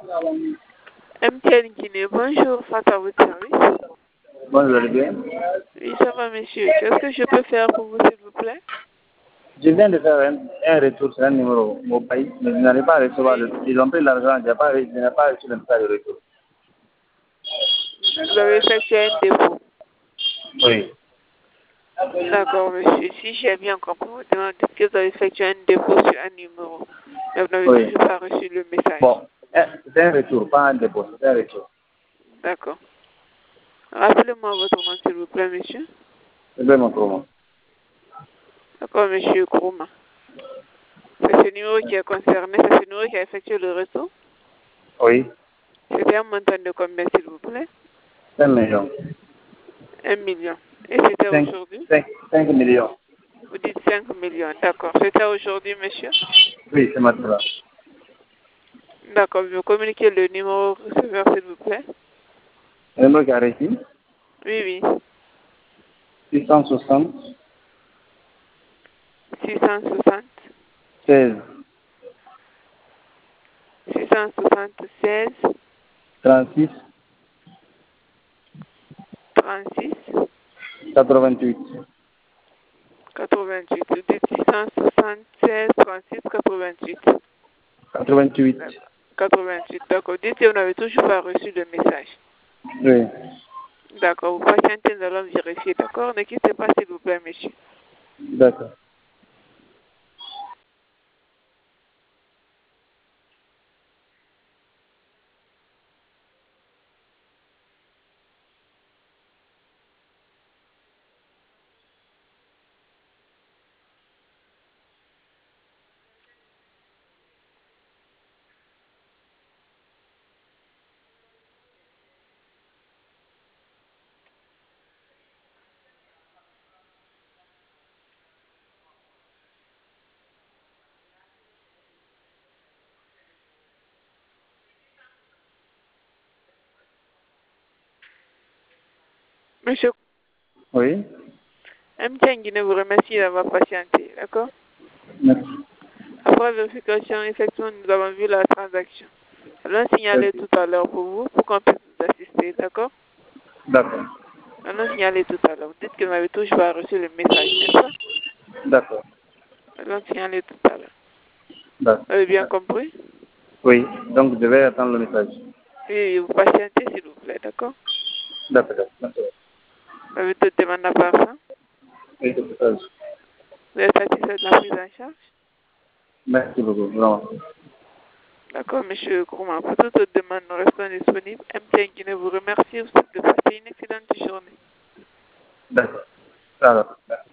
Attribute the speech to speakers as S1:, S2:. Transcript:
S1: MTN Guinée, bonjour, face à votre service.
S2: Bon, vous allez bien?
S1: Oui, ça va, monsieur. Qu'est-ce que je peux faire pour vous, s'il vous plaît?
S2: Je viens de faire un retour sur un numéro mobile, mais je n'arrive pas à recevoir ils ont pris l'argent, je n'ai pas reçu le message de retour.
S1: Vous avez effectué un dépôt.
S2: Oui.
S1: D'accord, monsieur. Si j'ai bien compris, vous demandez que vous avez effectué un dépôt sur un numéro. Mais vous n'avez
S2: Oui.
S1: toujours pas reçu le message.
S2: Bon, c'est un retour, pas un dépôt, c'est un retour.
S1: D'accord. Rappelez-moi votre nom, s'il vous plaît, monsieur.
S2: C'est bien mon promo.
S1: D'accord, monsieur Krouma. C'est ce numéro qui est concerné, c'est ce numéro qui a effectué le retour.
S2: Oui.
S1: C'était un montant de combien, s'il vous plaît?
S2: 5 millions.
S1: 1 million. Et c'était aujourd'hui?
S2: 5 millions.
S1: Vous dites 5 millions, d'accord. C'était aujourd'hui, monsieur?
S2: Oui, c'est maintenant.
S1: D'accord, vous communiquez le numéro receveur, s'il vous plaît?
S2: Le numéro qui a reçu?
S1: Oui, oui.
S2: 660
S1: 660
S2: 16
S1: 676
S2: 36
S1: 36
S2: 88.
S1: 88. Vous dites 676 36 88.
S2: 88.
S1: 88, d'accord. Dites que vous n'avez toujours pas reçu le message.
S2: Oui.
S1: D'accord, vous patientez, nous allons vérifier, d'accord? Ne quittez pas, s'il vous plaît, monsieur.
S2: D'accord.
S1: Monsieur,
S2: Oui.
S1: MTN Guinée vous remercie d'avoir patienté, d'accord?
S2: Merci.
S1: Après vérification, effectivement, nous avons vu la transaction. Allons signaler tout à l'heure pour vous, pour qu'on puisse vous assister, d'accord?
S2: D'accord.
S1: Allons signaler tout à l'heure. Vous dites que vous n'avez toujours pas reçu le message, n'est-ce pas?
S2: D'accord.
S1: Allons signaler tout à l'heure.
S2: D'accord.
S1: Vous avez bien compris?
S2: Oui. Donc, je vais attendre le message.
S1: Oui, vous patientez, s'il vous plaît, d'accord?
S2: D'accord. Merci.
S1: Vous avez d'autres demandes à part ça?
S2: Oui, c'est ça.
S1: Vous êtes satisfait de la prise en charge?
S2: Merci beaucoup. Vraiment.
S1: D'accord, monsieur Kourouma. Pour toute autre demande, nous restons disponibles. MTN Guinée vous remercie. Vous souhaite de passer une excellente journée.
S2: D'accord. Alors, merci.